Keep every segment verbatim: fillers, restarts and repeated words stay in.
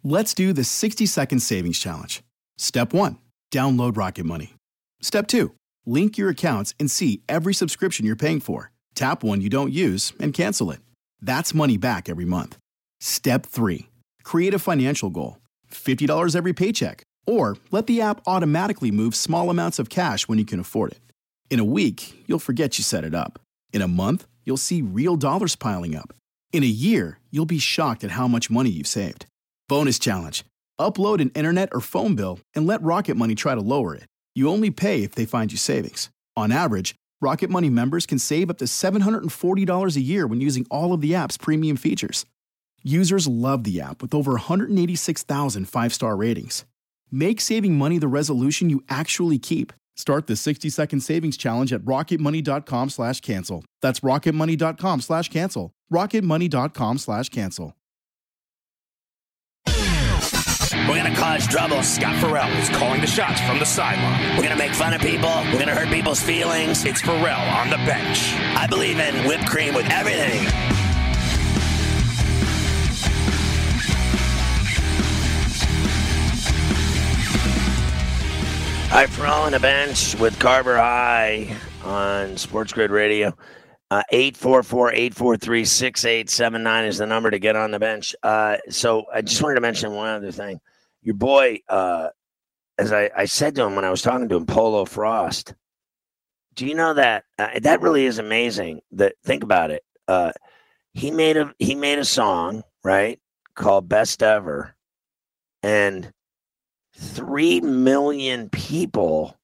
Let's do the sixty second savings challenge. Step one, download Rocket Money. Step two, link your accounts and see every subscription you're paying for. Tap one you don't use and cancel it. That's money back every month. Step three, create a financial goal. fifty dollars every paycheck. Or let the app automatically move small amounts of cash when you can afford it. In a week, you'll forget you set it up. In a month, you'll see real dollars piling up. In a year, you'll be shocked at how much money you've saved. Bonus challenge. Upload an internet or phone bill and let Rocket Money try to lower it. You only pay if they find you savings. On average, Rocket Money members can save up to seven hundred forty dollars a year when using all of the app's premium features. Users love the app with over one hundred eighty-six thousand five-star ratings. Make saving money the resolution you actually keep. Start the sixty second savings challenge at rocketmoney.com slash cancel. That's rocketmoney.com slash cancel. rocketmoney.com slash cancel. We're going to cause trouble. Scott Farrell is calling the shots from the sideline. We're going to make fun of people. We're going to hurt people's feelings. It's Farrell on the bench. I believe in whipped cream with everything. Hi, Farrell on the bench with Carver High on Sports Grid Radio. Uh, eight four four, eight four three, six eight seven nine is the number to get on the bench. Uh, so I just wanted to mention one other thing. Your boy, uh, as I, I said to him when I was talking to him, Polo Frost, do you know that uh, that really is amazing? That think about it. Uh, he made a he made a song, right, called Best Ever, and three million people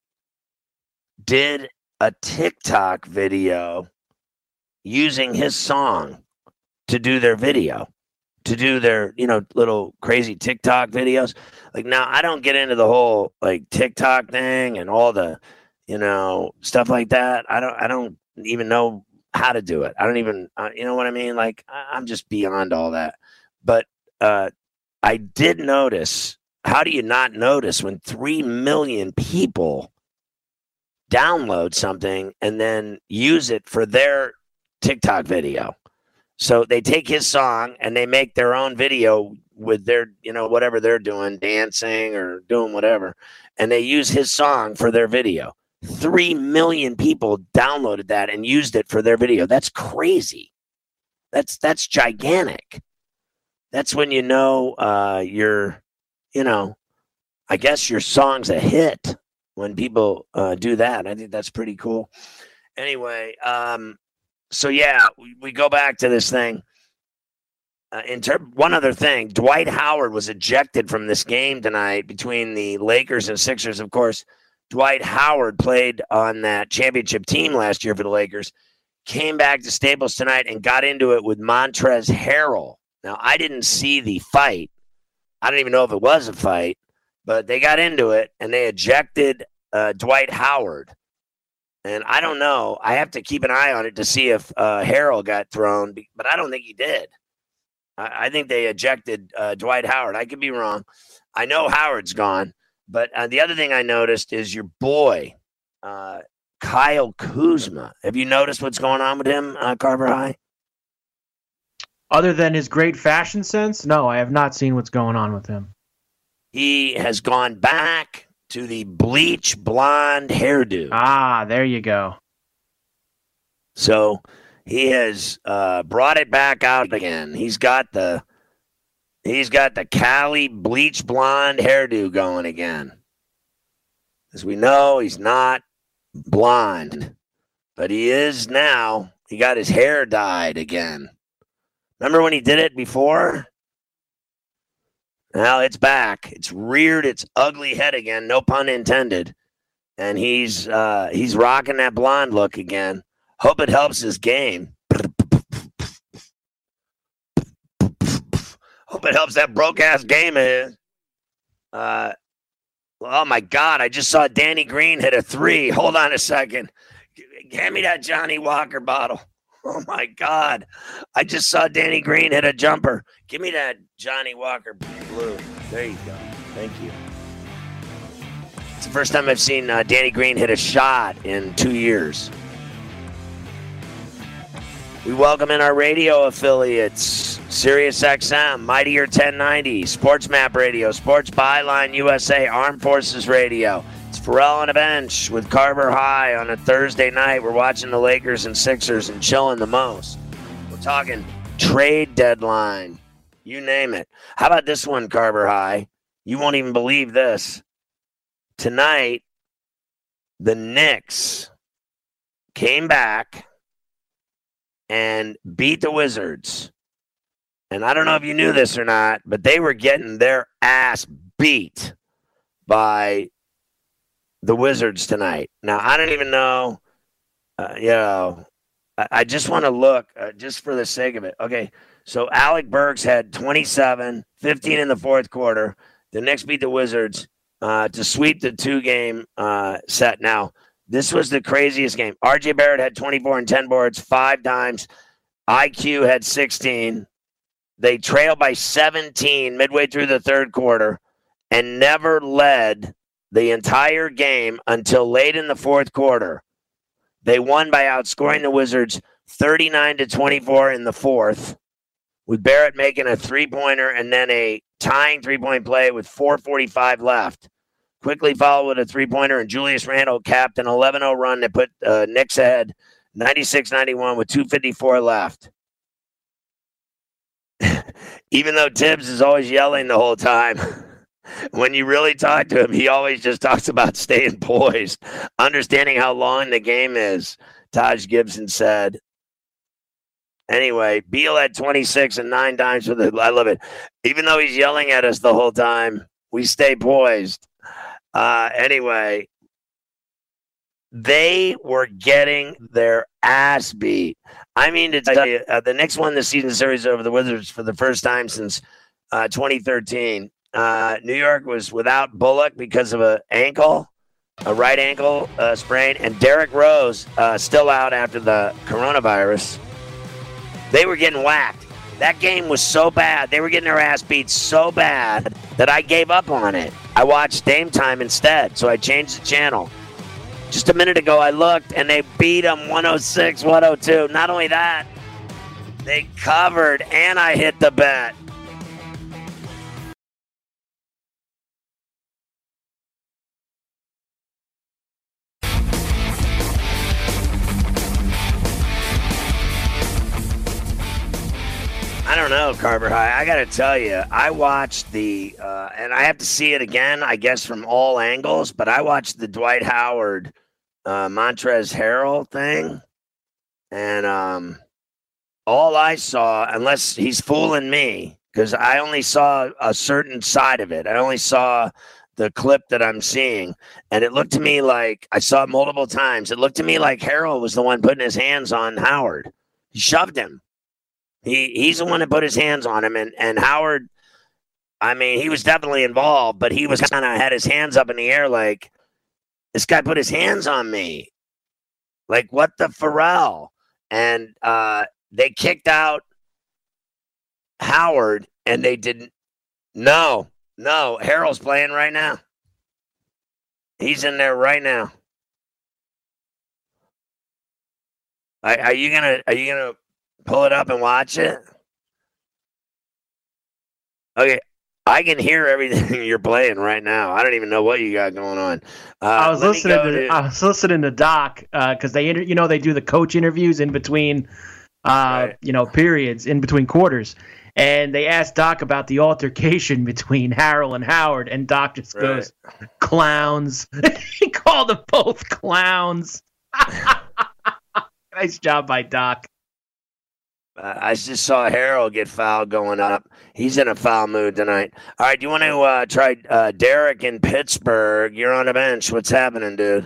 did a TikTok video using his song to do their video, to do their, you know, little crazy TikTok videos. Like, now I don't get into the whole like TikTok thing and all the, you know, stuff like that. I don't, I don't even know how to do it. I don't even, uh, you know what I mean? Like, I, I'm just beyond all that. But uh, I did notice. How do you not notice when three million people download something and then use it for their TikTok video? So they take his song and they make their own video with their, you know, whatever they're doing, dancing or doing whatever, and they use his song for their video. Three million people downloaded that and used it for their video. That's crazy. That's that's gigantic. That's when you know uh, you're, you know, I guess your song's a hit when people uh, do that. I think that's pretty cool. Anyway, um, so yeah, we, we go back to this thing. Uh, in ter- one other thing, Dwight Howard was ejected from this game tonight between the Lakers and Sixers. Of course, Dwight Howard played on that championship team last year for the Lakers, came back to Staples tonight and got into it with Montrezl Harrell. Now, I didn't see the fight. I don't even know if it was a fight, but they got into it and they ejected uh, Dwight Howard. And I don't know. I have to keep an eye on it to see if uh, Harrell got thrown, but I don't think he did. I, I think they ejected uh, Dwight Howard. I could be wrong. I know Howard's gone. But uh, the other thing I noticed is your boy, uh, Kyle Kuzma. Have you noticed what's going on with him, uh, Carver High? Other than his great fashion sense, no, I have not seen what's going on with him. He has gone back to the bleach blonde hairdo. Ah, there you go. So he has uh, brought it back out again. He's got the he's got the Cali bleach blonde hairdo going again. As we know, he's not blonde, but he is now. He got his hair dyed again. Remember when he did it before? Now it's back. It's reared its ugly head again, no pun intended. And he's uh, he's rocking that blonde look again. Hope it helps his game. Hope it helps that broke-ass game of his. Uh, oh, my God. I just saw Danny Green hit a three. Hold on a second. Hand me that Johnny Walker bottle. Oh, my God. I just saw Danny Green hit a jumper. Give me that Johnny Walker blue. There you go. Thank you. It's the first time I've seen uh, Danny Green hit a shot in two years. We welcome in our radio affiliates, Sirius X M, Mightier ten ninety, Sports Map Radio, Sports Byline U S A, Armed Forces Radio. It's Pharrell on the bench with Carver High on a Thursday night. We're watching the Lakers and Sixers and chilling the most. We're talking trade deadline. You name it. How about this one, Carver High? You won't even believe this. Tonight, the Knicks came back and beat the Wizards. And I don't know if you knew this or not, but they were getting their ass beat by the Wizards tonight. Now, I don't even know, uh, you know, I, I just want to look, uh, just for the sake of it. Okay, so Alec Burks had twenty-seven, fifteen in the fourth quarter. The Knicks beat the Wizards uh, to sweep the two-game uh, set. Now, this was the craziest game. R J Barrett had twenty-four and ten boards, five dimes. I Q had sixteen. They trailed by seventeen midway through the third quarter and never led the entire game until late in the fourth quarter. They won by outscoring the Wizards thirty-nine to twenty-four in the fourth, with Barrett making a three-pointer and then a tying three-point play with four forty-five left. Quickly followed with a three-pointer, and Julius Randle capped an eleven oh run that put uh, Knicks ahead ninety-six ninety-one with two fifty-four left. Even though Tibbs is always yelling the whole time, when you really talk to him, he always just talks about staying poised, understanding how long the game is, Taj Gibson said. Anyway, Beal had twenty-six and nine dimes for the – I love it. Even though he's yelling at us the whole time, we stay poised. Uh, anyway, they were getting their ass beat. I mean, to tell you, uh, the Knicks won the season series over the Wizards for the first time since uh, twenty thirteen. Uh, New York was without Bullock because of an ankle, a right ankle uh, sprain, and Derrick Rose uh, still out after the coronavirus. They were getting whacked. That game was so bad. They were getting their ass beat so bad that I gave up on it. I watched Dame Time instead, so I changed the channel. Just a minute ago, I looked, and they beat them one oh six one oh two. Not only that, they covered, and I hit the bet. I don't know, Carver High. I got to tell you, I watched the, uh, and I have to see it again, I guess, from all angles, but I watched the Dwight Howard, uh, Montrezl Harrell thing, and um, all I saw, unless he's fooling me, because I only saw a certain side of it. I only saw the clip that I'm seeing, and it looked to me like, I saw it multiple times, it looked to me like Harrell was the one putting his hands on Howard. He shoved him. He he's the one that put his hands on him, and, and Howard, I mean, he was definitely involved, but he was kind of had his hands up in the air like, this guy put his hands on me. Like, what the Pharrell? And uh, they kicked out Howard, and they didn't. No, no, Harrell's playing right now. He's in there right now. Are, are you gonna? Are you gonna? Pull it up and watch it. Okay, I can hear everything you're playing right now. I don't even know what you got going on. Uh, I was listening to, to I was listening to Doc because uh, they inter- you know they do the coach interviews in between uh, right. you know periods in between quarters, and they asked Doc about the altercation between Harrell and Howard, and Doc just right. goes clowns. He called them both clowns. Nice job by Doc. Uh, I just saw Harrell get fouled going up. He's in a foul mood tonight. All right, do you want to uh, try uh, Derek in Pittsburgh? You're on the bench. What's happening, dude?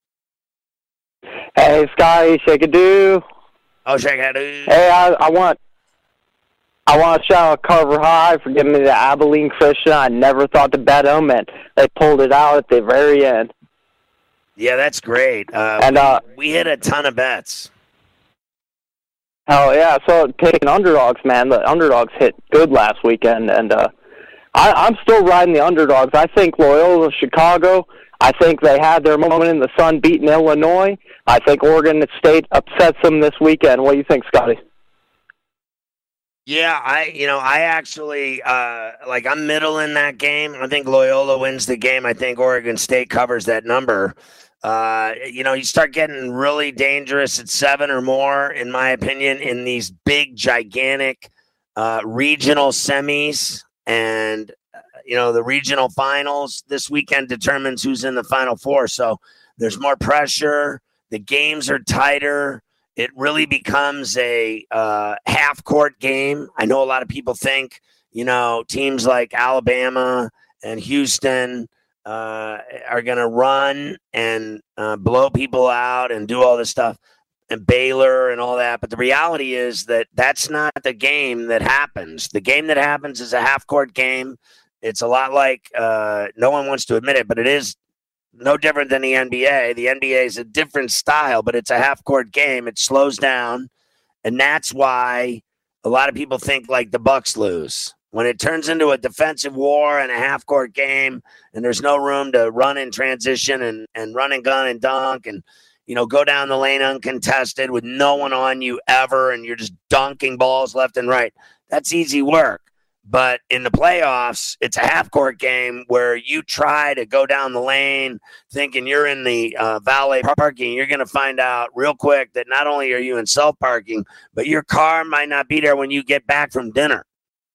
Hey, Scotty, shake a do. Oh, shake a do. Hey, I, I want, I want to shout out Carver High for giving me the Abilene Christian. I never thought to bet them, and they pulled it out at the very end. Yeah, that's great. Uh, and uh, we, we hit a ton of bets. Oh, yeah, so taking underdogs, man. The underdogs hit good last weekend, and uh, I, I'm still riding the underdogs. I think Loyola Chicago, I think they had their moment in the sun beating Illinois. I think Oregon State upsets them this weekend. What do you think, Scotty? Yeah, I you know, I actually uh, like I'm middle in that game. I think Loyola wins the game. I think Oregon State covers that number. Uh, you know, you start getting really dangerous at seven or more, in my opinion, in these big, gigantic uh, regional semis. And, uh, you know, the regional finals this weekend determines who's in the Final Four. So there's more pressure. The games are tighter. It really becomes a uh, half-court game. I know a lot of people think, you know, teams like Alabama and Houston uh, are going to run and uh, blow people out and do all this stuff, and Baylor and all that. But the reality is that that's not the game that happens. The game that happens is a half-court game. It's a lot like uh, no one wants to admit it, but it is no different than the N B A. The N B A is a different style, but it's a half-court game. It slows down, and that's why a lot of people think like the Bucks lose. When it turns into a defensive war and a half-court game, and there's no room to run in transition and, and run and gun and dunk and, you know, go down the lane uncontested with no one on you ever, and you're just dunking balls left and right, that's easy work. But in the playoffs, it's a half-court game where you try to go down the lane thinking you're in the uh, valet parking. You're going to find out real quick that not only are you in self-parking, but your car might not be there when you get back from dinner.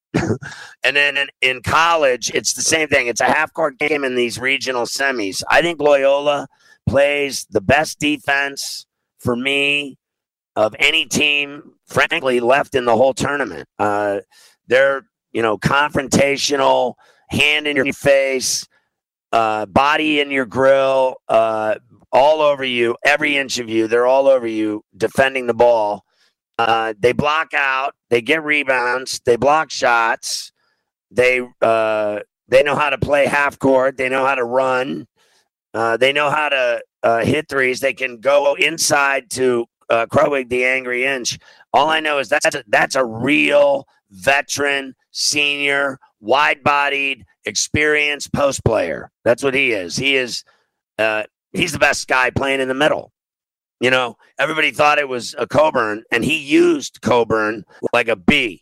And then in, in college, it's the same thing. It's a half-court game in these regional semis. I think Loyola plays the best defense for me of any team, frankly, left in the whole tournament. Uh, they're You know, confrontational, hand in your face, uh, body in your grill, uh, all over you, every inch of you. They're all over you defending the ball. Uh, they block out. They get rebounds. They block shots. They uh, they know how to play half court. They know how to run. Uh, they know how to uh, hit threes. They can go inside to uh, Krowig, the angry inch. All I know is that's a, that's a real veteran, senior, wide-bodied, experienced post player. That's what he is. He is. Uh, he's the best guy playing in the middle. You know, everybody thought it was a Coburn, and he used Coburn like a bee.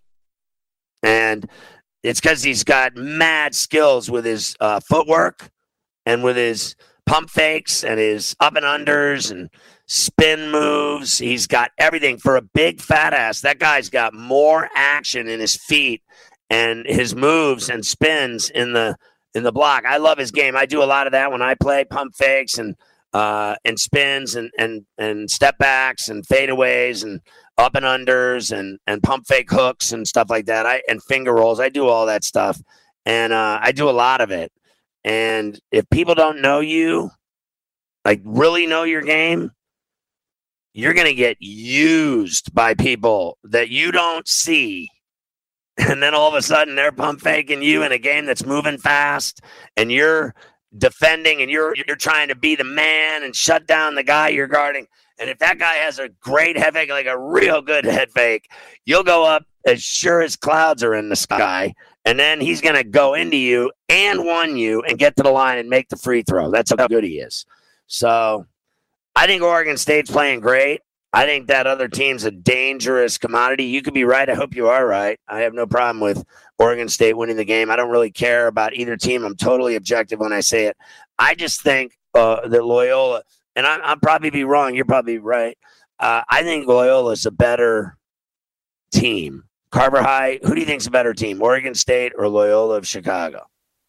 And it's because he's got mad skills with his uh, footwork and with his pump fakes and his up and unders and spin moves. He's got everything for a big fat ass. That guy's got more action in his feet and his moves and spins in the in the block. I love his game. I do a lot of that when I play, pump fakes and uh, and spins and and and step backs and fadeaways and up and unders and and pump fake hooks and stuff like that. I and finger rolls. I do all that stuff, and uh, I do a lot of it. And if people don't know you, like really know your game, you're going to get used by people that you don't see. And then all of a sudden they're pump faking you in a game that's moving fast, and you're defending and you're you're trying to be the man and shut down the guy you're guarding. And if that guy has a great head fake, like a real good head fake, you'll go up as sure as clouds are in the sky. And then he's going to go into you and one you and get to the line and make the free throw. That's how good he is. So I think Oregon State's playing great. I think that other team's a dangerous commodity. You could be right. I hope you are right. I have no problem with Oregon State winning the game. I don't really care about either team. I'm totally objective when I say it. I just think uh, that Loyola, and I, I'll probably be wrong. You're probably right. Uh, I think Loyola is a better team. Carver High, who do you think is a better team, Oregon State or Loyola of Chicago?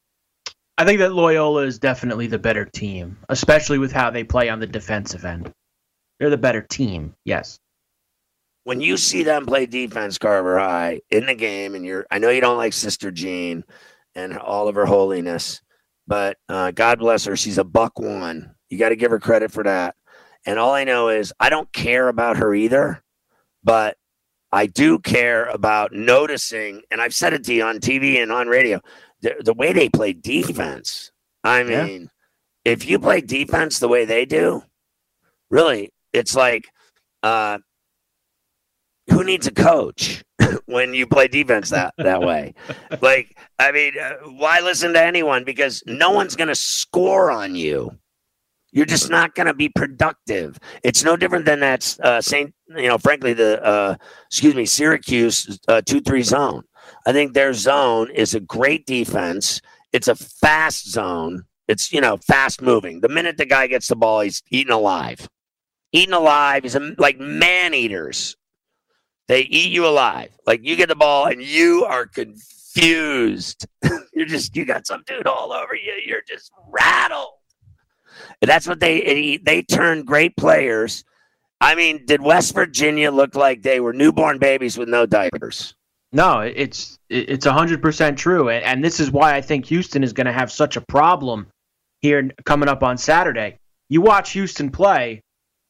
I think that Loyola is definitely the better team, especially with how they play on the defensive end. They're the better team, yes. When you see them play defense, Carver High, in the game, and you're, I know you don't like Sister Jean and all of her holiness, but uh, God bless her, she's a buck one. You got to give her credit for that. And all I know is I don't care about her either, but I do care about noticing, and I've said it to you on T V and on radio, the, the way they play defense. I mean, yeah. If you play defense the way they do, really, it's like uh, who needs a coach when you play defense that, that way? Like, I mean, uh, why listen to anyone? Because no one's going to score on you. You're just not going to be productive. It's no different than that uh, Saint, you know, frankly, the, uh, excuse me, Syracuse uh, two three zone. I think their zone is a great defense. It's a fast zone. It's, you know, fast moving. The minute the guy gets the ball, he's eaten alive. Eaten alive. He's a, like man eaters. They eat you alive. Like you get the ball and you are confused. You're just, you got some dude all over you. You're just rattled. And that's what they, they turned great players. I mean, did West Virginia look like they were newborn babies with no diapers? No, it's it's one hundred percent true. And, and this is why I think Houston is going to have such a problem here coming up on Saturday. You watch Houston play,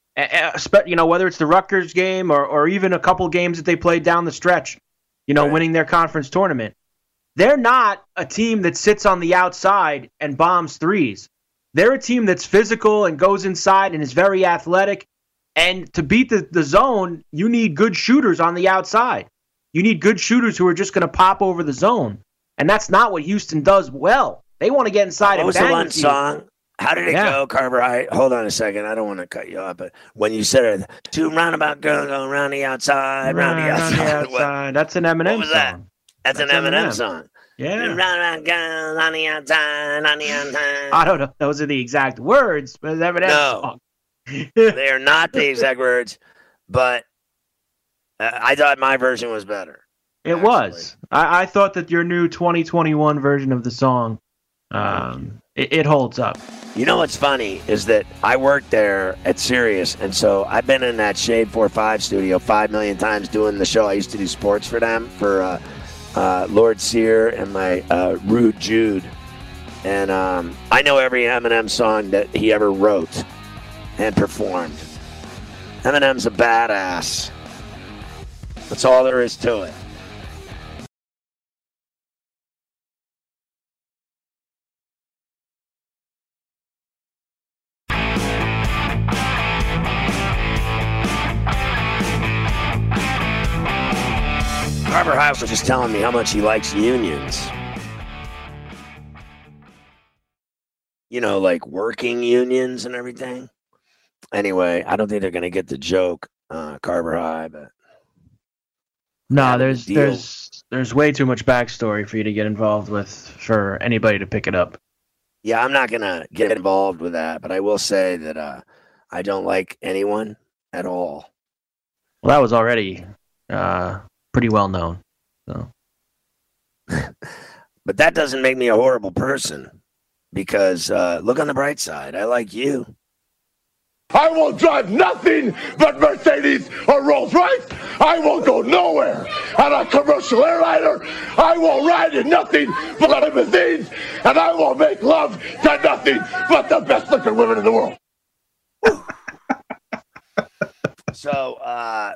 you know, whether it's the Rutgers game or, or even a couple games that they played down the stretch, you know, right. winning their conference tournament. They're not a team that sits on the outside and bombs threes. They're a team that's physical and goes inside and is very athletic. And to beat the, the zone, you need good shooters on the outside. You need good shooters who are just going to pop over the zone. And that's not what Houston does well. They want to get inside what and was bang the one with you. song? How did it yeah. go, Carver? I, hold on a second. I don't want to cut you off, but when you said it, two roundabout girls going around the outside, round the outside. Round the outside. That's an Eminem what was that? song. That's, That's an Eminem, Eminem song. Yeah. Roundabout girls on the outside, on the outside. I don't know. Those are the exact words, but it's Eminem no, song. They are not the exact words, but uh, I thought my version was better. It actually. was. I, I thought that your new twenty twenty-one version of the song, um, it, it holds up. You know what's funny is that I worked there at Sirius, and so I've been in that Shade four five studio five million times doing the show. I used to do sports for them, for uh, uh, Lord Sear and my uh, Rude Jude. And um, I know every Eminem song that he ever wrote and performed. Eminem's a badass. That's all there is to it. Carver High was just telling me how much he likes unions. You know, like working unions and everything. Anyway, I don't think they're going to get the joke, uh, Carver High, but no, there's the there's there's way too much backstory for you to get involved with for anybody to pick it up. Yeah, I'm not going to get involved with that, but I will say that uh, I don't like anyone at all. Well, that was already uh, pretty well known. So. But that doesn't make me a horrible person because uh, look on the bright side. I like you. I will drive nothing but Mercedes or Rolls Royce. I will go nowhere on a commercial airliner. I will ride in nothing but limousines, and I will make love to nothing but the best looking women in the world. So, uh,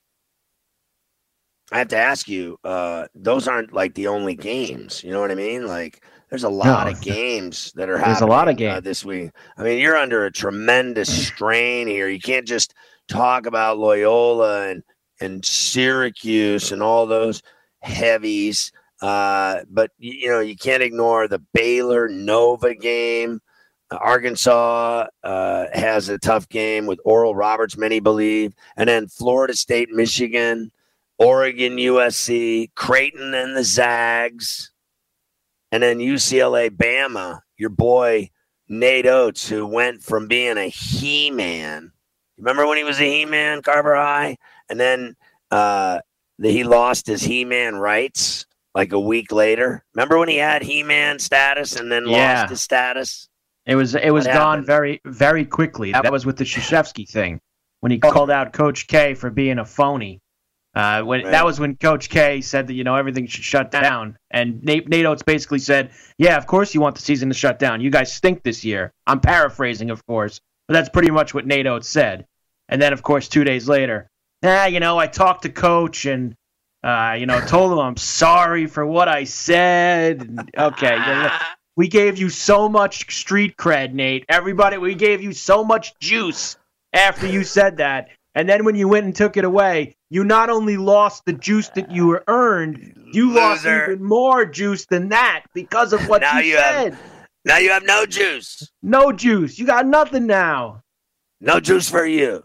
I have to ask you, uh, those aren't like the only games. You know what I mean? Like, there's a lot no, of games that are there's happening a lot of games. Uh, this week. I mean, you're under a tremendous strain here. You can't just talk about Loyola and, and Syracuse and all those heavies. Uh, but, you know, you can't ignore the Baylor-Nova game. Uh, Arkansas uh, has a tough game with Oral Roberts, many believe. And then Florida State, Michigan, Oregon, U S C, Creighton and the Zags. And then U C L A, Bama, your boy Nate Oates, who went from being a He-Man. Remember when he was a He-Man, Carver High? And then uh, the, he lost his He-Man rights like a week later. Remember when he had He-Man status and then yeah. lost his status? It was it was gone very, very quickly. That was with the Krzyzewski thing when he called out Coach K for being a phony. Uh, when right. That was when Coach K said that, you know, everything should shut down. And Nate, Nate Oates basically said, yeah, of course you want the season to shut down. You guys stink this year. I'm paraphrasing, of course. But that's pretty much what Nate Oates said. And then, of course, two days later, ah, you know, I talked to Coach and, uh, you know, told him I'm sorry for what I said. And, okay, we gave you so much street cred, Nate. Everybody, we gave you so much juice after you said that. And then when you went and took it away, you not only lost the juice that you earned, you Loser. lost even more juice than that because of what now you, you said. Have, now you have no juice. No juice. You got nothing now. No juice for you.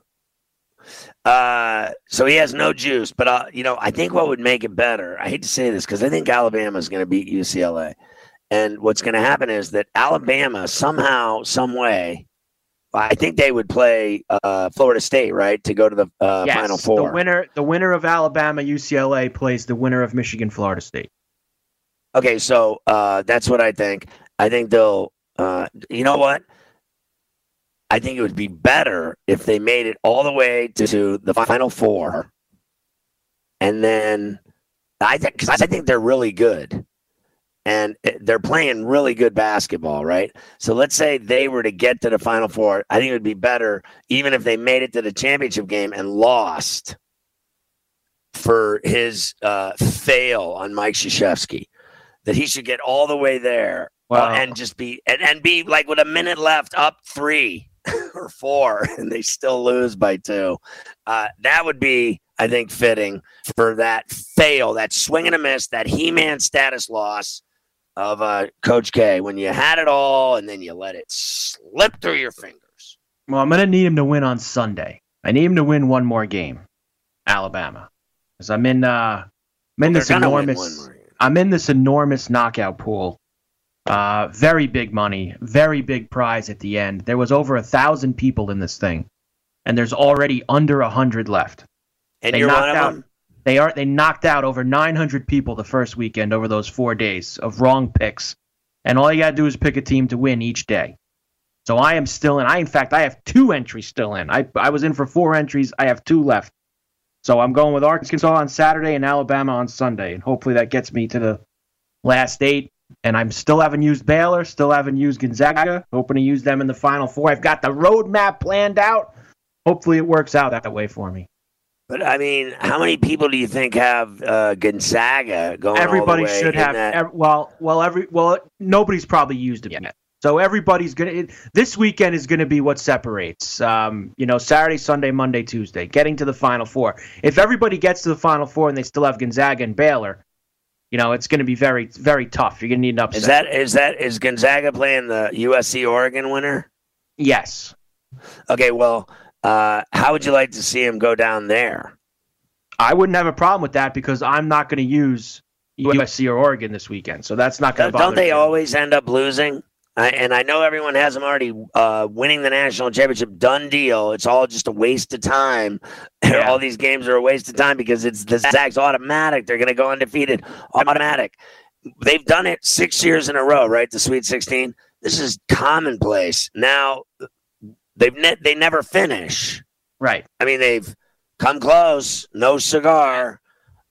Uh, so he has no juice. But, uh, you know, I think what would make it better, I hate to say this because I think Alabama is going to beat U C L A. And what's going to happen is that Alabama somehow, some way, I think they would play uh, Florida State, right, to go to the uh, yes, Final Four. The winner, the winner of Alabama U C L A plays the winner of Michigan Florida State. Okay, so uh, that's what I think. I think they'll. Uh, you know what? I think it would be better if they made it all the way to the Final Four, and then I think because I think they're really good. And they're playing really good basketball, right? So let's say they were to get to the Final Four. I think it would be better even if they made it to the championship game and lost for his uh, fail on Mike Krzyzewski, that he should get all the way there wow. uh, and just be and, and be like with a minute left up three or four, and they still lose by two. Uh, that would be, I think, fitting for that fail, that swing and a miss, that He-Man status loss of uh, Coach K, when you had it all and then you let it slip through your fingers. Well, I'm going to need him to win on Sunday. I need him to win one more game, Alabama, because I'm in. Uh, I'm in well, this enormous. I'm in this enormous knockout pool. Uh, very big money, very big prize at the end. There was over a thousand people in this thing, and there's already under a hundred left. And they you're knocked one of out, them? They are. They knocked out over nine hundred people the first weekend over those four days of wrong picks, and all you gotta do is pick a team to win each day. So I am still in. I in fact I have two entries still in. I I was in for four entries. I have two left. So I'm going with Arkansas on Saturday and Alabama on Sunday, and hopefully that gets me to the last eight. And I'm still haven't used Baylor, still haven't used Gonzaga. Hoping to use them in the Final Four. I've got the roadmap planned out. Hopefully it works out that way for me. But, I mean, how many people do you think have uh, Gonzaga going Everybody all the way should have. that? Ev- well, well, every well, nobody's probably used it yet. So everybody's gonna. It, this weekend is gonna be what separates. Um, you know, Saturday, Sunday, Monday, Tuesday, getting to the Final Four. If everybody gets to the Final Four and they still have Gonzaga and Baylor, you know, it's gonna be very, very tough. You're gonna need an upset. Is that is that is Gonzaga playing the U S C Oregon winner? Yes. Okay. Well. Uh, how would you like to see him go down there? I wouldn't have a problem with that because I'm not going to use U S C or Oregon this weekend, so that's not going to bother me. Don't they always end up losing? I, and I know everyone has them already uh, winning the national championship. Done deal. It's all just a waste of time. Yeah. All these games are a waste of time because it's the Zags automatic. They're going to go undefeated. Automatic. They've done it six years in a row, right? The Sweet sixteen. This is commonplace. Now, They've ne- they never finish. Right. I mean, they've come close, no cigar.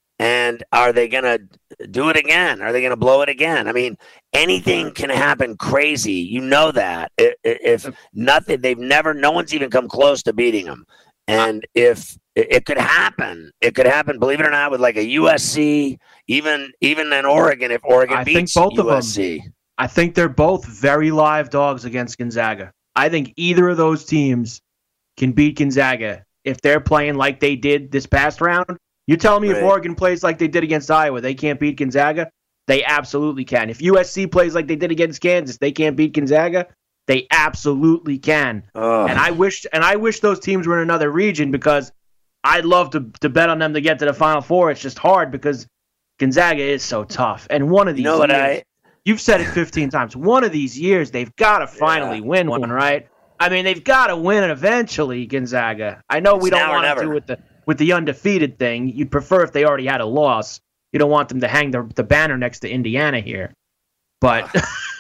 And are they going to do it again? Are they going to blow it again? I mean, anything can happen crazy. You know that. If, if nothing, they've never, no one's even come close to beating them. And if it could happen, it could happen, believe it or not, with like a U S C, even even an Oregon, if Oregon I beats think both U S C. Of them, I think they're both very live dogs against Gonzaga. I think either of those teams can beat Gonzaga if they're playing like they did this past round. You're telling me right. If Oregon plays like they did against Iowa, they can't beat Gonzaga? They absolutely can. If U S C plays like they did against Kansas, they can't beat Gonzaga? They absolutely can. Ugh. And I wish and I wish those teams were in another region because I'd love to, to bet on them to get to the Final Four. It's just hard because Gonzaga is so tough. And one of these you know what years, I you've said it fifteen times. One of these years, they've got to finally yeah. win one, right? I mean, they've got to win it eventually, Gonzaga. I know we it's don't want to do with the with the undefeated thing. You'd prefer if they already had a loss. You don't want them to hang the the banner next to Indiana here. But,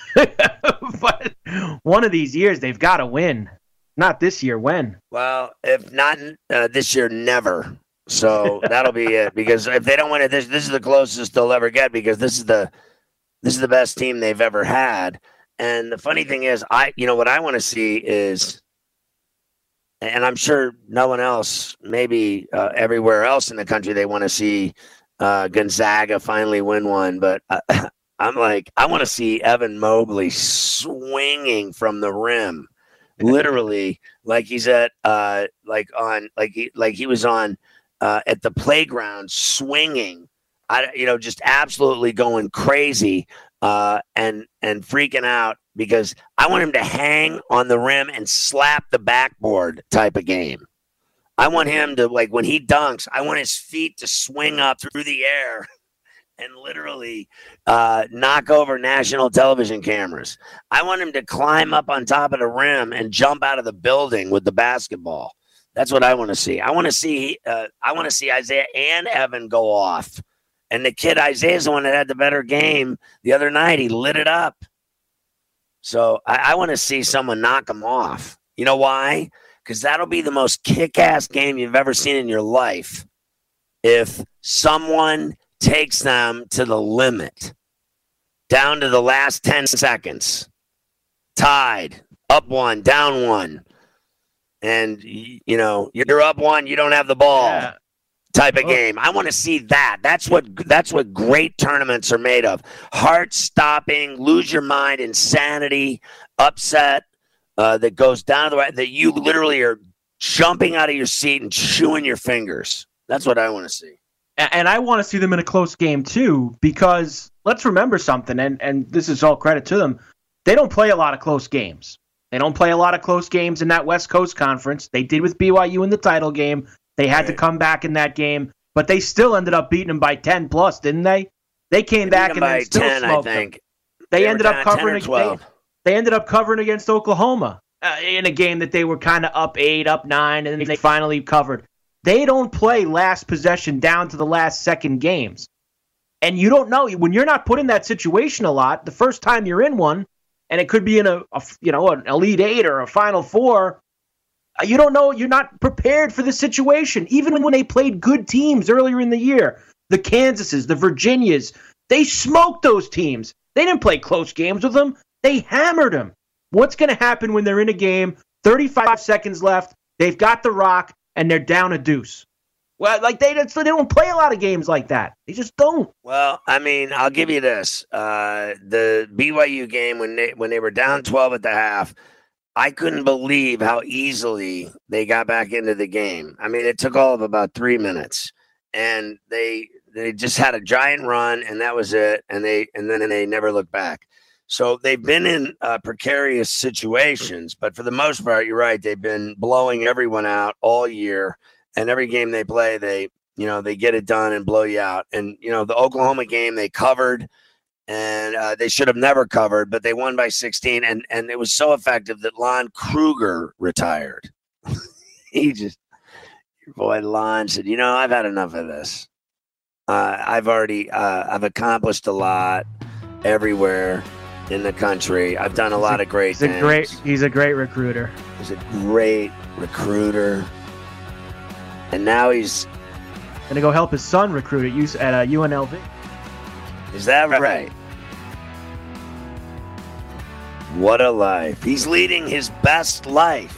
but one of these years, they've got to win. Not this year. When? Well, if not uh, this year, never. So that'll be it. Because if they don't win it, this this is the closest they'll ever get. Because this is the this is the best team they've ever had. And the funny thing is, I you know what I want to see is, and I'm sure no one else, maybe uh, everywhere else in the country, they want to see uh, Gonzaga finally win one. But uh, I'm like, I want to see Evan Mobley swinging from the rim, literally, like he's at, uh, like on, like he, like he was on uh, at the playground swinging, I, you know, just absolutely going crazy uh, and and freaking out because I want him to hang on the rim and slap the backboard type of game. I want him to, like, when he dunks, I want his feet to swing up through the air and literally uh, knock over national television cameras. I want him to climb up on top of the rim and jump out of the building with the basketball. That's what I want to see. I want to see. Uh, I want to see Isaiah and Evan go off. And the kid Isaiah's the one that had the better game the other night. He lit it up. So I, I want to see someone knock him off. You know why? Because that'll be the most kick-ass game you've ever seen in your life if someone takes them to the limit, down to the last ten seconds, tied, up one, down one, and, you know, you're up one, you don't have the ball yeah. type of oh. game. I want to see that. That's what that's what great tournaments are made of. Heart-stopping, lose-your-mind, insanity, upset, Uh, that goes down to the right, that you literally are jumping out of your seat and chewing your fingers. That's what I want to see. And I want to see them in a close game, too, because let's remember something, and, and this is all credit to them. They don't play a lot of close games. They don't play a lot of close games in that West Coast Conference. They did with B Y U in the title game. They had right. to come back in that game, but they still ended up beating them by ten plus, didn't they? They came they back and by then still ten, smoked I think. them. They, they ended up covering ten or twelve. They, They ended up covering against Oklahoma uh, in a game that they were kind of up eight, up nine, and then they finally covered. They don't play last possession down to the last second games. And you don't know. When you're not put in that situation a lot, the first time you're in one, and it could be in a, a you know, an Elite Eight or a Final Four, you don't know. You're not prepared for the situation. Even when they played good teams earlier in the year, the Kansases, the Virginias, they smoked those teams. They didn't play close games with them. They hammered them. What's going to happen when they're in a game, thirty-five seconds left, they've got the rock, and they're down a deuce? Well, like they, they don't play a lot of games like that. They just don't. Well, I mean, I'll give you this. Uh, the B Y U game, when they, when they were down twelve at the half, I couldn't believe how easily they got back into the game. I mean, it took all of about three minutes, and they they just had a giant run, and that was it, and they and then they never looked back. So they've been in uh, precarious situations, but for the most part, you're right. They've been blowing everyone out all year, and every game they play, they, you know, they get it done and blow you out. And, you know, the Oklahoma game, they covered, and uh, they should have never covered, but they won by sixteen, and, and it was so effective that Lon Kruger retired. He just, your boy Lon said, you know, I've had enough of this. Uh, I've already, uh, I've accomplished a lot everywhere in the country. I've done a he's lot a, of great he's things. A great, he's a great recruiter. He's a great recruiter. And now he's going to go help his son recruit at, U- at uh, U N L V. Is that right? What a life. He's leading his best life.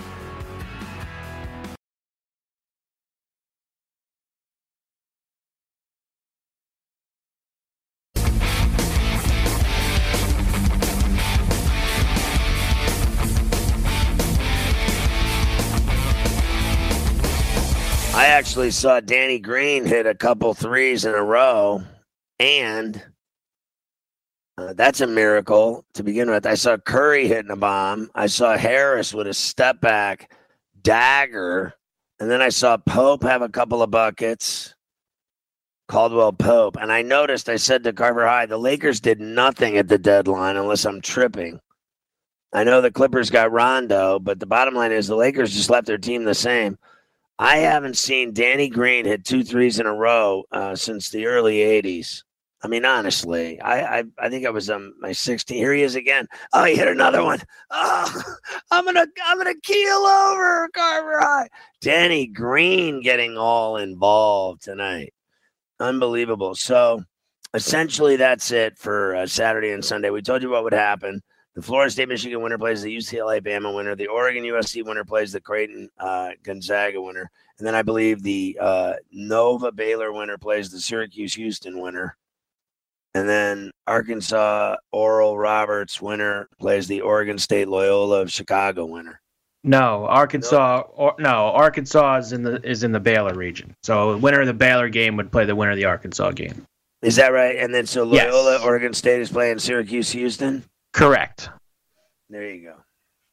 I actually saw Danny Green hit a couple threes in a row, and uh, that's a miracle to begin with. I saw Curry hitting a bomb. I saw Harris with a step back dagger, and then I saw Pope have a couple of buckets, Caldwell Pope. And I noticed, I said to Carver High, the Lakers did nothing at the deadline unless I'm tripping. I know the Clippers got Rondo, but the bottom line is the Lakers just left their team the same. I haven't seen Danny Green hit two threes in a row uh, since the early eighties. I mean, honestly, I I, I think I was um, my sixteen. Here he is again. Oh, he hit another one. Oh, I'm gonna I'm gonna keel over, Carver High. Danny Green getting all involved tonight. Unbelievable. So essentially, that's it for uh, Saturday and Sunday. We told you what would happen. The Florida State Michigan winner plays the U C L A Bama winner. The Oregon U S C winner plays the Creighton uh, Gonzaga winner. And then I believe the uh, Nova Baylor winner plays the Syracuse Houston winner. And then Arkansas Oral Roberts winner plays the Oregon State Loyola of Chicago winner. No, Arkansas. Nope. Or, no, Arkansas is in the is in the Baylor region. So the winner of the Baylor game would play the winner of the Arkansas game. Is that right? And then so Loyola, Yes. Oregon State is playing Syracuse, Houston? Correct. There you go.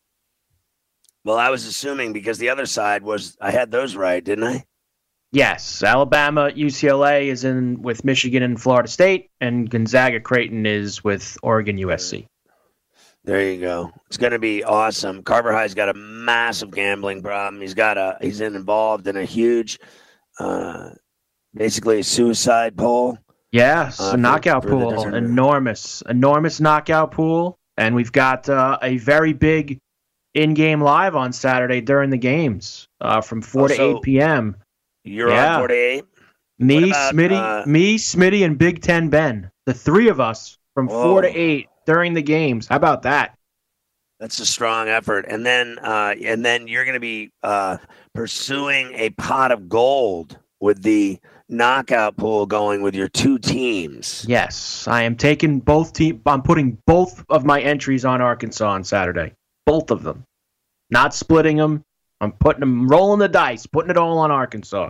Well, I was assuming because the other side was, I had those right, didn't I? Yes, Alabama, U C L A is in with Michigan and Florida State, and Gonzaga Creighton is with Oregon U S C. There you go. It's going to be awesome. Carver High's got a massive gambling problem. He's got a he's involved in a huge, uh, basically a suicide poll. Yes, Uh, a for- knockout for the pool, Desert- enormous, enormous knockout pool, and we've got uh, a very big in-game live on Saturday during the games uh, from four to Also, eight p.m. You're Yeah. on forty-eight? Me, What about, Smitty, uh, me, Smitty, and Big Ten Ben, the three of us from four to Whoa. eight during the games. How about that? That's a strong effort. And then uh, and then you're going to be uh, pursuing a pot of gold with the knockout pool going with your two teams. Yes, I am taking both team. I'm putting both of my entries on Arkansas on Saturday. Both of them, not splitting them. I'm putting them, rolling the dice, putting it all on Arkansas.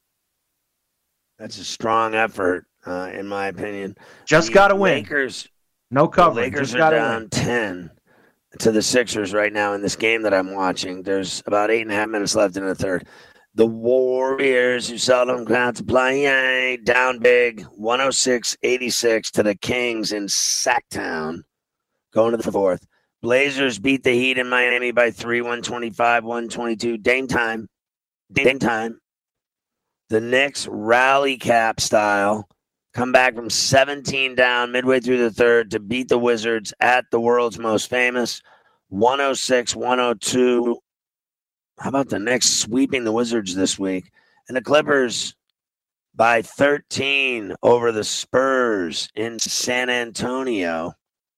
That's a strong effort, uh, in my opinion. Just The got to win. Lakers, No the covering. Lakers Just are got to down win. ten to the Sixers right now in this game that I'm watching. There's about eight and a half minutes left in the third. The Warriors, who seldom come out to play, down big, one oh six eighty-six to the Kings in Sacktown, going to the fourth. Blazers beat the Heat in Miami by three, one twenty-five, one twenty-two. Dame time. Dame time. The Knicks rally cap style, come back from seventeen down midway through the third to beat the Wizards at the world's most famous, one oh six one oh two. How about the Knicks sweeping the Wizards this week? And the Clippers by thirteen over the Spurs in San Antonio.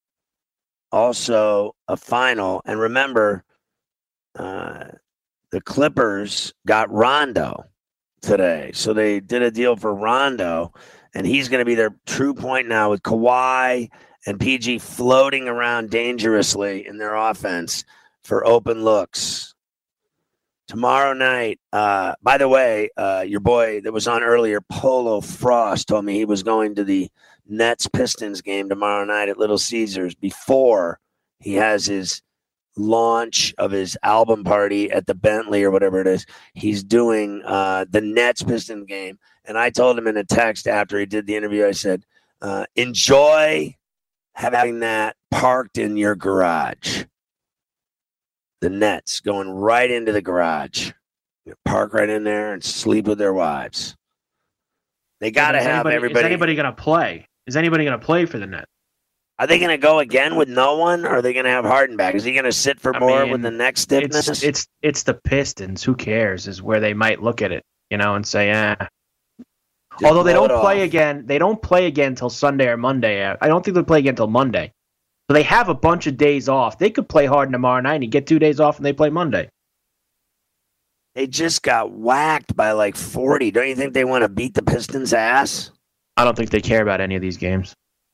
Also a final. And remember, uh, the Clippers got Rondo today. So they did a deal for Rondo, and he's going to be their true point now with Kawhi and P G floating around dangerously in their offense for open looks. Tomorrow night, uh, by the way, uh, your boy that was on earlier, Polo Frost, told me he was going to the Nets-Pistons game tomorrow night at Little Caesars before he has his launch of his album party at the Bentley or whatever it is. He's doing uh, the Nets-Pistons game. And I told him in a text after he did the interview, I said, uh, enjoy having that parked in your garage. The Nets going right into the garage. Park right in there and sleep with their wives. They got to Is have anybody, everybody. Is anybody going to play? Is anybody going to play for the Nets? Are they going to go again with no one, or are they going to have Harden back? Is he going to sit for I more mean, with the neck stiffness? It's it's it's the Pistons. Who cares? Is where they might look at it, you know, and say, eh. Just Although they blow don't it play off. again, they don't play again until Sunday or Monday. I don't think they'll play again until Monday. So they have a bunch of days off. They could play Harden tomorrow night and get two days off, and they play Monday. They just got whacked by like forty. Don't you think they want to beat the Pistons' ass? I don't think they care about any of these games.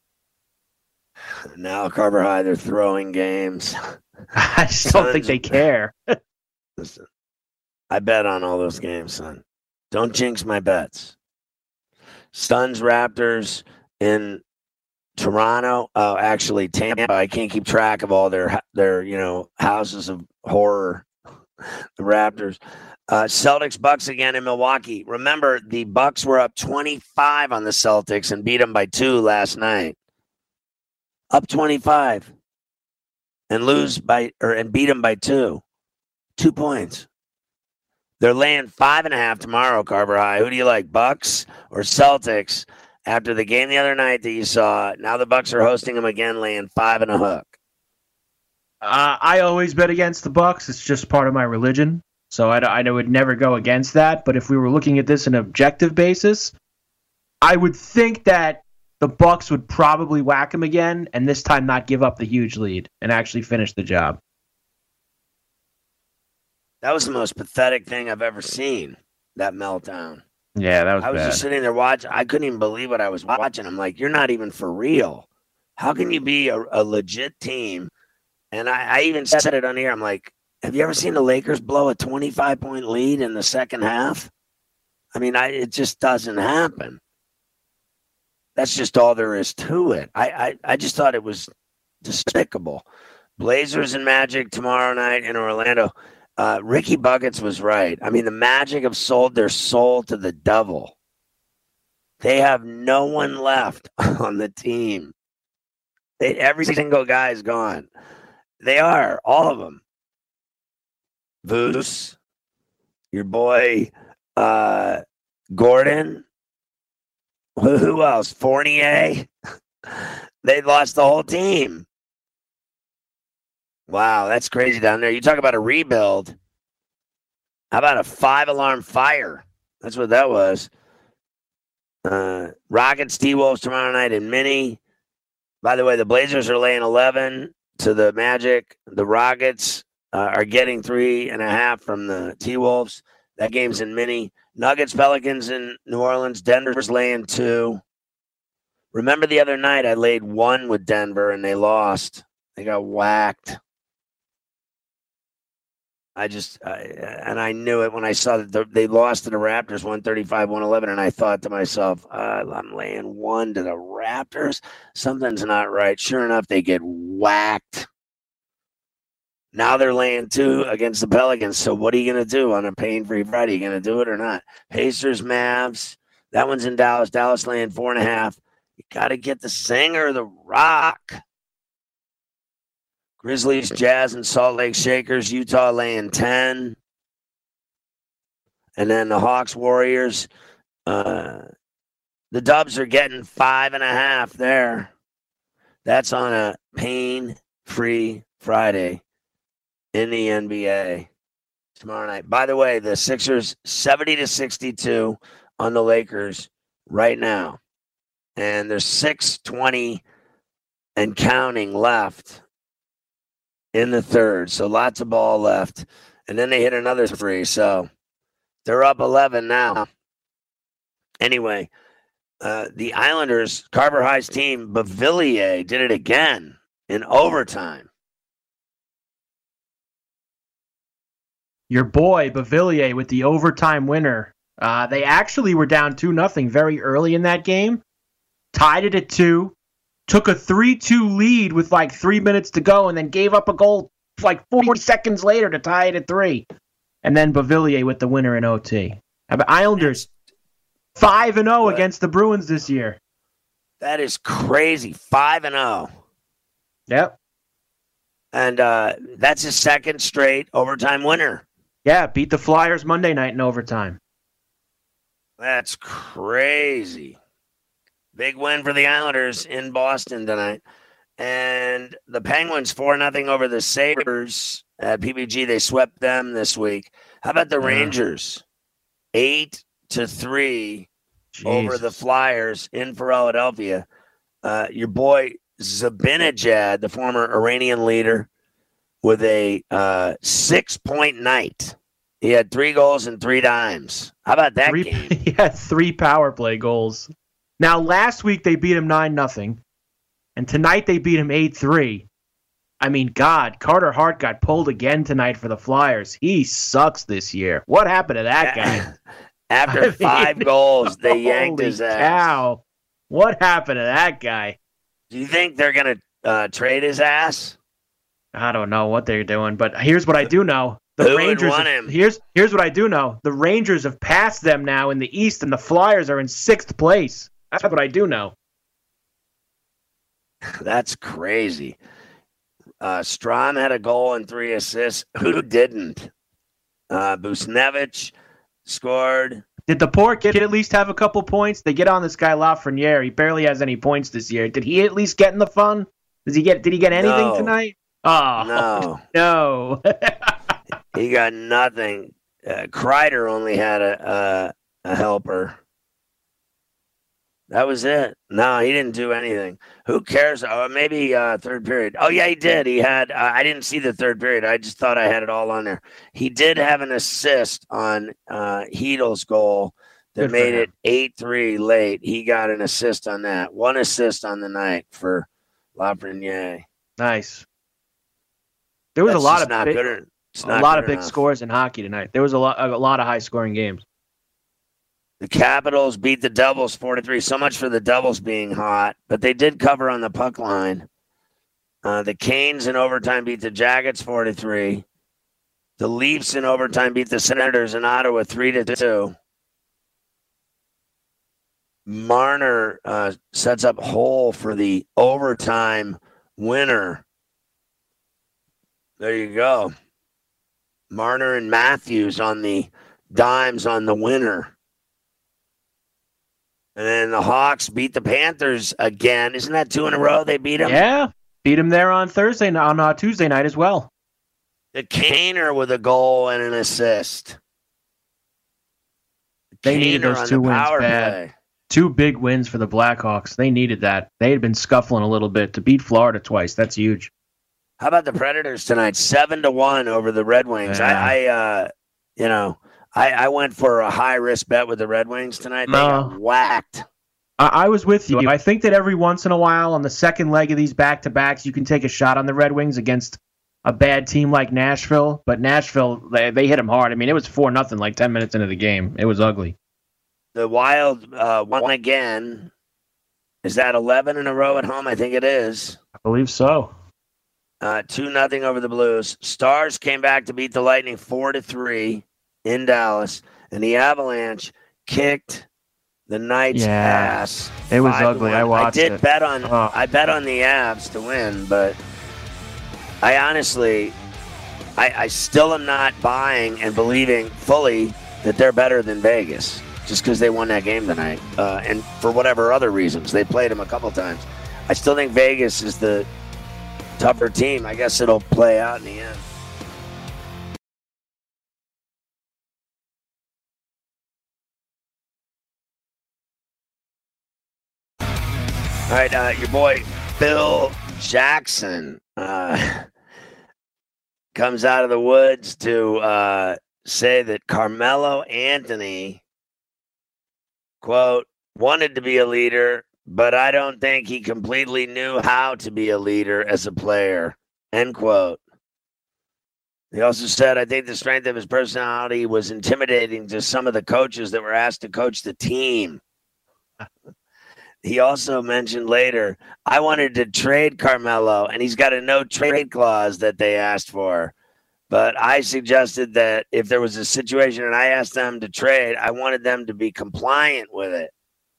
Now Carver High, they're throwing games. I just don't think they care. Listen, I bet on all those games, son. Don't jinx my bets. Suns, Raptors in Toronto. Oh, actually, Tampa. I can't keep track of all their their you know houses of horror. The Raptors. Uh, Celtics, Bucks again in Milwaukee. Remember, the Bucks were up twenty-five on the Celtics and beat them by two last night. Up twenty-five and lose by or and beat them by two. Two points. They're laying five and a half tomorrow, Carver High. Who do you like, Bucks or Celtics? After the game the other night that you saw, now the Bucks are hosting them again, laying five and a hook. Uh, I always bet against the Bucks. It's just part of my religion, so I, I would never go against that. But if we were looking at this on an objective basis, I would think that the Bucks would probably whack them again, and this time not give up the huge lead and actually finish the job. That was the most pathetic thing I've ever seen, that meltdown. Yeah, that was I was bad. just sitting there watching. I couldn't even believe what I was watching. I'm like, you're not even for real. How can you be a, a legit team? And I, I even said it on here. I'm like, Have you ever seen the Lakers blow a twenty-five point lead in the second half? I mean, I, it just doesn't happen. That's just all there is to it. I, I, I just thought it was despicable. Blazers and Magic tomorrow night in Orlando. Uh, Ricky Buckets was right. I mean, the Magic have sold their soul to the devil. They have no one left on the team. They, every single guy is gone. They are, all of them. Voos, your boy uh, Gordon. Who else? Fournier. They lost the whole team. Wow, that's crazy down there. You talk about a rebuild. How about a five-alarm fire? That's what that was. Uh, Rockets, T-Wolves tomorrow night in Mini. By the way, the Blazers are laying eleven to the Magic. The Rockets uh, are getting three and a half from the T-Wolves. That game's in Mini. Nuggets, Pelicans in New Orleans. Denver's laying two. Remember the other night I laid one with Denver and they lost. They got whacked. I just, uh, and I knew it when I saw that the, they lost to the Raptors one thirty-five one eleven, and I thought to myself, uh, I'm laying one to the Raptors. Something's not right. Sure enough, they get whacked. Now they're laying two against the Pelicans. So what are you going to do on a pain-free Friday? Are you going to do it or not? Pacers, Mavs. That one's in Dallas. Dallas laying four and a half. You got to get the Singer, the Rock. Grizzlies, Jazz, and Salt Lake Shakers. Utah laying ten. And then the Hawks, Warriors. Uh, the Dubs are getting five and a half there. That's on a pain-free Friday in the N B A tomorrow night. By the way, the Sixers seventy to sixty-two on the Lakers right now. And there's six twenty and counting left in the third. So lots of ball left. And then they hit another three. So they're up eleven now. Anyway, uh, the Islanders, Carver High's team, Beauvillier, did it again in overtime. Your boy, Beauvillier, with the overtime winner. Uh, they actually were down two nothing very early in that game. Tied it at two. Took a three two lead with like three minutes to go and then gave up a goal like forty seconds later to tie it at three. And then Beauvillier with the winner in O T. Islanders five and oh against the Bruins this year. That is crazy. five and oh. Yep. And uh, that's his second straight overtime winner. Yeah, beat the Flyers Monday night in overtime. That's crazy. Big win for the Islanders in Boston tonight. And the Penguins four nothing over the Sabres at P P G. They swept them this week. How about the Rangers? eight to three over the Flyers in Philadelphia. Uh, your boy Zibanejad, the former Iranian leader, with a uh, six-point night. He had three goals and three dimes. How about that three, game? He had three power play goals. Now, last week they beat him nine nothing, and tonight they beat him eight three. I mean, God, Carter Hart got pulled again tonight for the Flyers. He sucks this year. What happened to that guy? After I mean, five goals, they yanked his ass. Cow. What happened to that guy? Do you think they're going to uh, trade his ass? I don't know what they're doing, but here's what I do know. The Who Rangers would want have, him? Here's here's what I do know. The Rangers have passed them now in the East, and the Flyers are in sixth place. That's what I do know. That's crazy. Uh, Strom had a goal and three assists. Who didn't? Uh, Busnevich scored. Did the poor kid at least have a couple points? They get on this guy Lafreniere. He barely has any points this year. Did he at least get in the fun? Does he get? Did he get anything No. tonight? Oh No. no. He got nothing. Uh, Kreider only had a, a a helper. That was it. No, he didn't do anything. Who cares? Oh, maybe uh, third period. Oh, yeah, he did. He had. Uh, I didn't see the third period. I just thought I had it all on there. He did have an assist on uh, Heedle's goal that Good for made him. it eight three late. He got an assist on that. One assist on the night for Lafreniere. Nice. There was That's a lot just of not big, good. It's a not lot of good big enough. scores in hockey tonight. There was a lot, a lot of high-scoring games. The Capitals beat the Devils four to three. So much for the Devils being hot, but they did cover on the puck line. Uh, the Canes in overtime beat the Jackets four to three. The Leafs in overtime beat the Senators in Ottawa three to two. Marner uh, sets up Hull for the overtime winner. There you go. Marner and Matthews on the dimes on the winner. And then the Hawks beat the Panthers again. Isn't that two in a row they beat them? Yeah, beat them there on Thursday, on uh, Tuesday night as well. The Kaner with a goal and an assist. They needed Kaner those on two the wins power bad. play. Two big wins for the Blackhawks. They needed that. They had been scuffling a little bit to beat Florida twice. That's huge. How about the Predators tonight? Seven to one over the Red Wings. Yeah. I, I uh, you know, I, I went for a high risk bet with the Red Wings tonight. They No. got whacked. I, I was with you. I think that every once in a while on the second leg of these back-to-backs, you can take a shot on the Red Wings against a bad team like Nashville. But Nashville, they, they hit them hard. I mean, it was four nothing like ten minutes into the game. It was ugly. The Wild uh, won again. Is that eleven in a row at home? I think it is. I believe so. Uh, two nothing over the Blues. Stars came back to beat the Lightning four to three in Dallas, and the Avalanche kicked the Knights' Yeah. ass. It was five to ugly. one. I watched I did it. bet on. Oh. I bet on the Avs to win, but I honestly, I, I still am not buying and believing fully that they're better than Vegas just because they won that game tonight, uh, and for whatever other reasons. They played them a couple times. I still think Vegas is the tougher team. I guess it'll play out in the end. All right, uh, your boy Phil Jackson uh, comes out of the woods to uh, say that Carmelo Anthony, quote, wanted to be a leader, but I don't think he completely knew how to be a leader as a player, end quote. He also said, I think the strength of his personality was intimidating to some of the coaches that were asked to coach the team. He also mentioned later, I wanted to trade Carmelo, and he's got a no trade clause that they asked for. But I suggested that if there was a situation and I asked them to trade, I wanted them to be compliant with it.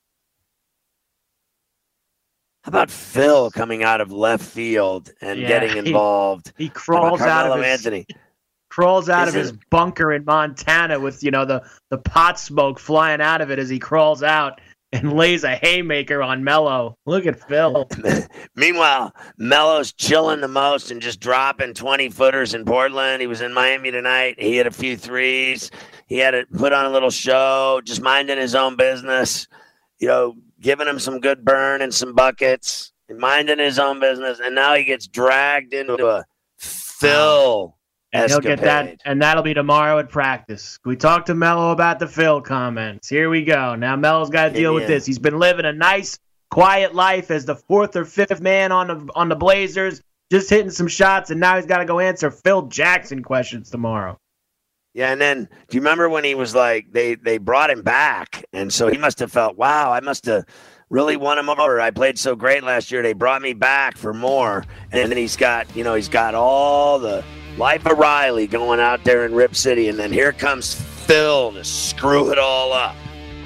How about Phil coming out of left field and Yeah, getting he- involved? He crawls out Carmelo of his Anthony. crawls out of Isn't- his bunker in Montana with, you know, the, the pot smoke flying out of it as he crawls out and lays a haymaker on Melo. Look at Phil. Meanwhile, Melo's chilling the most and just dropping twenty-footers in Portland. He was in Miami tonight. He hit a few threes. He had to put on a little show, just minding his own business, you know, giving him some good burn and some buckets, minding his own business. And now he gets dragged into a Phil And he'll get that, escapade. and that'll be tomorrow at practice. We talked to Melo about the Phil comments. Here we go. Now Melo's got to deal with Yeah. this. He's been living a nice, quiet life as the fourth or fifth man on the on the Blazers, just hitting some shots, and now he's got to go answer Phil Jackson questions tomorrow. Yeah, and then do you remember when he was like, they they brought him back, and so he must have felt, wow, I must have really won him over. I played so great last year. They brought me back for more, and then he's got, you know, he's got all the life of Riley going out there in Rip City, and then here comes Phil to screw it all up.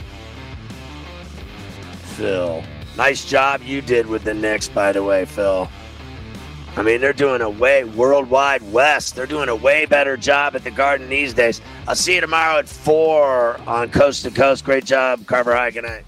Phil, nice job you did with the Knicks, by the way, Phil. I mean, they're doing a way worldwide west. They're doing a way better job at the Garden these days. I'll see you tomorrow at four on Coast to Coast. Great job, Carver High. Good night.